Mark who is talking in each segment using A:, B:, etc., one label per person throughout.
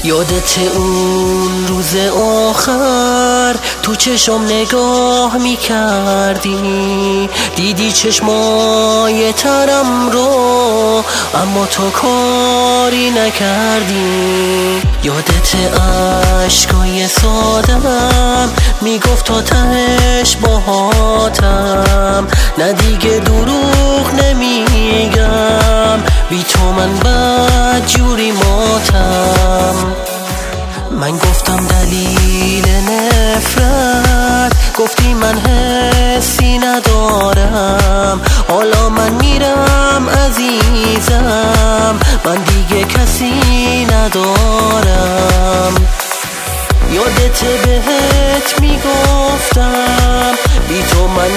A: یادت اون روز آخر تو چشم نگاه میکردی، دیدی چشمای ترم رو اما تو کاری نکردی. یادت عشقای سادم میگفت تا تهش باهاتم، نه دیگه دروغ نمیگم، بی تو من بد جوری ماتم. من گفتم دلیل نفرت، گفتی من حسی ندارم، حالا من میرم عزیزم، من دیگه کسی ندارم. یادت بهت میگفتم بی تو من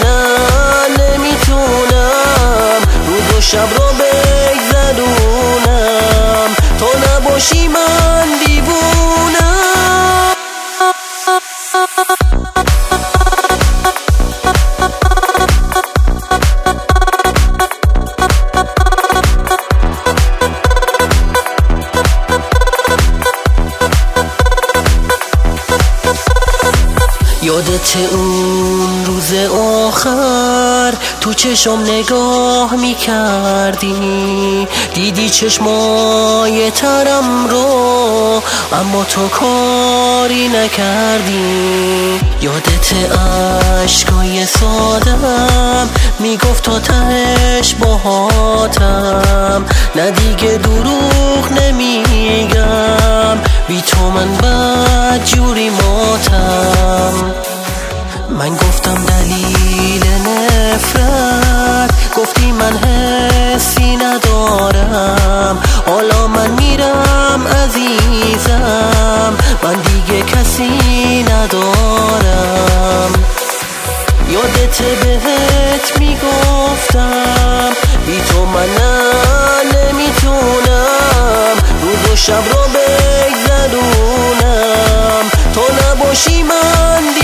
A: نمیتونم روز و شب رو بگذرونم، تو نباشی من دیوونم. یادت اون روز آخر تو چشم نگاه میکردی، دیدی چشمای ترم رو اما تو کاری نکردی. یادت عشقای سادم میگفت تا تهش باهاتم، نه دیگه دروغ نمیگم، بی تو من بد جوری ماتم. من گفتم دلیل نفرت، گفتی من حسی ندارم، حالا من میرم عزیزم، من دیگه کسی ندارم. یادت بهت میگفتم بی تو من نمیتونم روز و شب رو بگذرونم، تو نباشی من